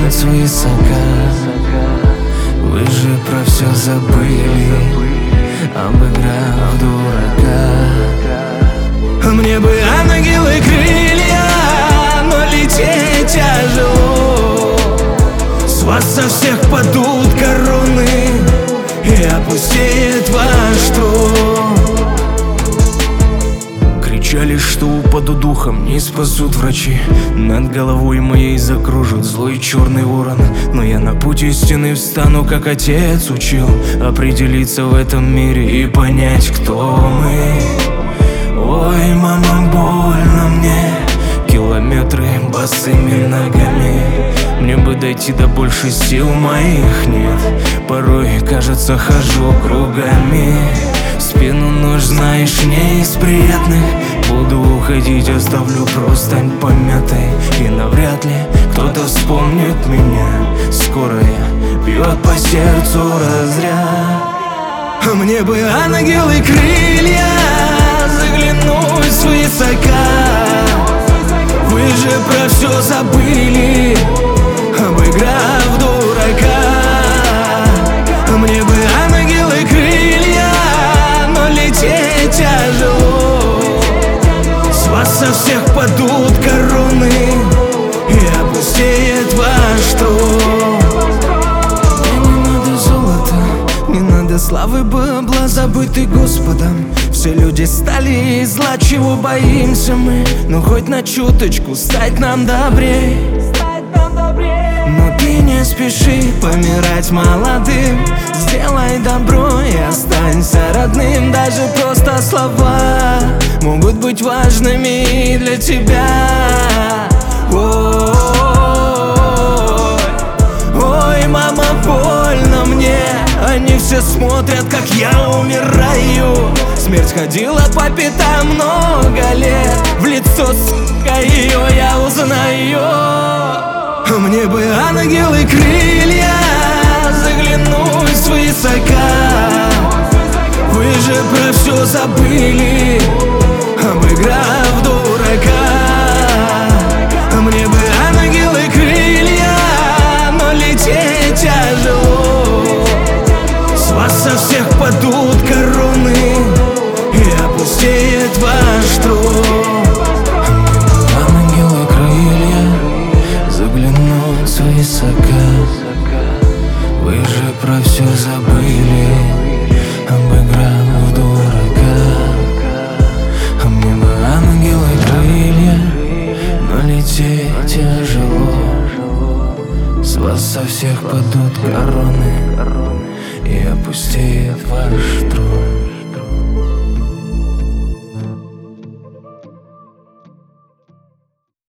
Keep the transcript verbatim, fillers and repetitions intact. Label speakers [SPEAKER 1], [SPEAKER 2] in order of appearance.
[SPEAKER 1] заглянуть свысока. Вы же про все забыли, обыграв дурака. Мне бы ангелы крылья, но лететь тяжело. С вас со всех падут короны, и опустеет ваш трон. Кричали, что упаду духом, не спасут врачи. Над головой моей закружит злой черный ворон. Но я на путь истины встану, как отец учил, определиться в этом мире и понять, кто мы. Ой, мама, больно мне, километры босыми ногами. Мне бы дойти, да больше сил моих нет. Порой, кажется, хожу кругами. Спину нож, знаешь, не из приятных. Буду уходить, оставлю простынь помятой. И навряд ли кто-то вспомнит меня. Скорая бьет по сердцу разряд. Мне бы ангелы крылья, заглянуть свысока. Вы же про все забыли, обыграв дурака. Мне бы ангелы крылья, но лететь тяжело. С вас со всех падут короны, и опустеет ваш трон. Мне не надо золота, не надо славы, бабла, забытый Господом. Все люди стали из зла, чего боимся мы. Ну хоть на чуточку стать нам добрей. Но ты не спеши помирать молодым. Сделай добро и останься родным. Даже просто слова могут быть важными и для тебя. Ой, ой, мама, больно мне. Они все смотрят, как я умираю. Смерть ходила по пятам много лет. В лицо, сука, ее я узнаю. Мне бы ангелы крылья, заглянуть свысока. Вы же про все забыли, обыграв дурака. Мне бы ангелы крылья, но лететь тяжело. С вас со всех падут короны, и опустеет ваш трон. Ангелы крылья, заглянуть свысока. Вы же про все забыли, обыграв дурака. А мне бы ангелы крылья, но лететь тяжело. С вас со всех падут короны, и опустеет